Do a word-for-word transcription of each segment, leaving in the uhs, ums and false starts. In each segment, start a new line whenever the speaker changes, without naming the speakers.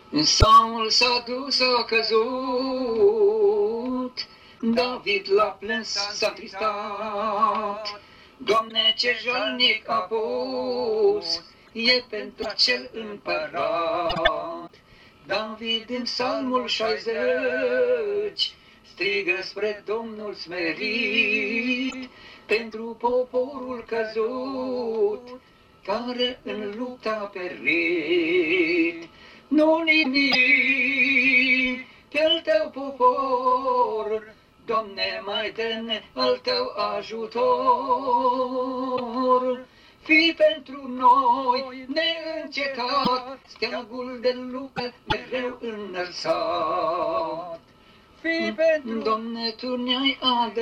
Saul s-a dus, a căzut, David l-a plâns, s-a tristat. Doamne, ce jalnic a pus, e pentru cel împărat. David în psalmul șaizeci strigă spre Domnul smerit, pentru poporul căzut, care în lupta a perit. Nu nimic pe-al tău popor, Doamne, mai dă-ne al tău ajutor. Fii pentru noi neîncetat, steagul de luptă mereu înălțat. Fii pentru, Doamne, Tu ne-ai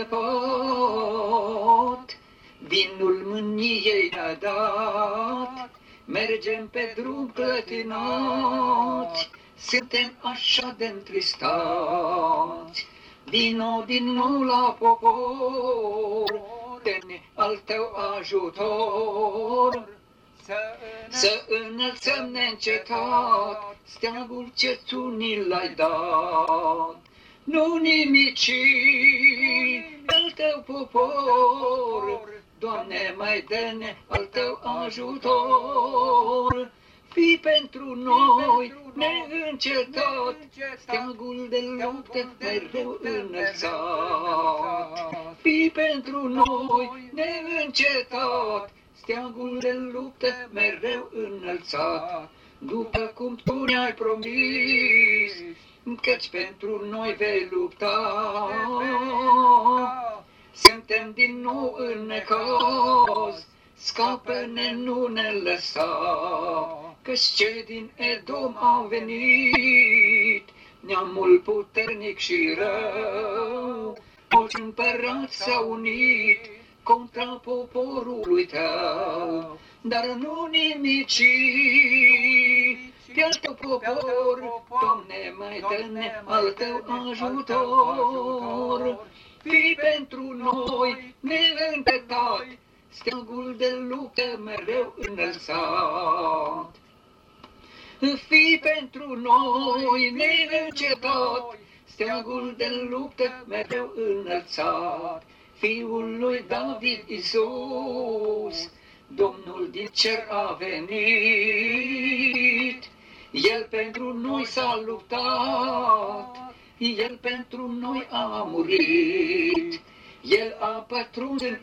adăpat, vinul mâniei ne-a dat, mergem pe drum clătinați, suntem așa de întristați. Vino din nou la popor, dă-ne al tău ajutor, să înălțăm neîncetat steagul ce tu ni l-ai dat. Nu nimici al tău popor, Doamne, mai dă-ne al tău ajutor. Fii pentru noi neîncetat, steagul de luptă mereu înălțat. Fii pentru noi neîncetat, steagul de luptă mereu înălțat. După cum Tu ne-ai promis, căci pentru noi vei lupta, suntem din nou în necaz, scapă-ne, nu ne lăsa. Căci cei din Edom au venit, neamul puternic și rău, mulți împărați s-au unit contra poporului Tău. Dar nu nimici pe-al Tău popor, Doamne, mai dă-ne al Tău ajutor. Fii pentru noi neîncetat, steagul de luptă mereu înălțat. Fii pentru noi neîncetat, steagul de luptă mereu înălțat. Fiul lui David Iisus, Domnul din cer a venit. El pentru noi s-a luptat, El pentru noi a murit. El a pătruns în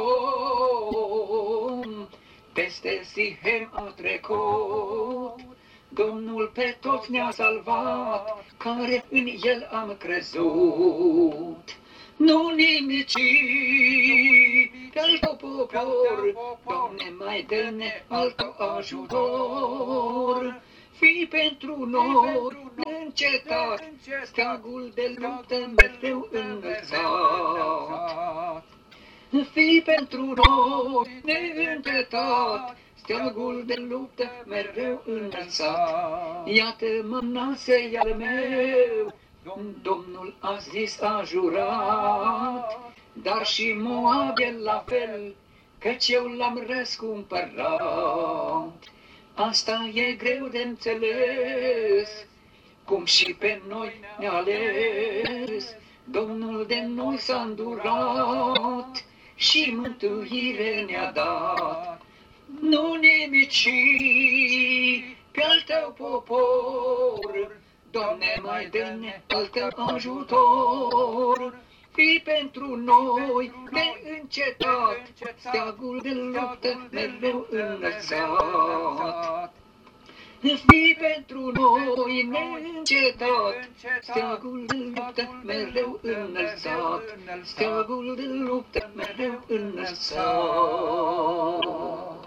Edom, peste Sihem a trecut. Domnul pe toți ne-a salvat, care în El am crezut. Nu nimici pe-al Tău popor, Doamne, mai dă-ne al Tău ajutor. Fii pentru noi neîncetat, steagul de luptă mereu înălțat. Fii pentru noi neîncetat, steagul de luptă mereu înălțat. Iată Manase al meu, Domnul a zis, a jurat, dar și Moab e la fel, căci eu l-am răscumpărat. Asta e greu de înțeles, cum și pe noi ne-a ales. Domnul de noi s-a îndurat și mântuire ne-a dat. Nu nimici pe-al Tău popor, Doamne, mai dă-ne al Tău ajutor. Fii pentru noi neîncetat, steagul de luptă mereu înălțat. Fii pentru noi neîncetat, steagul de luptă mereu înălțat. Steagul de luptă mereu înălțat.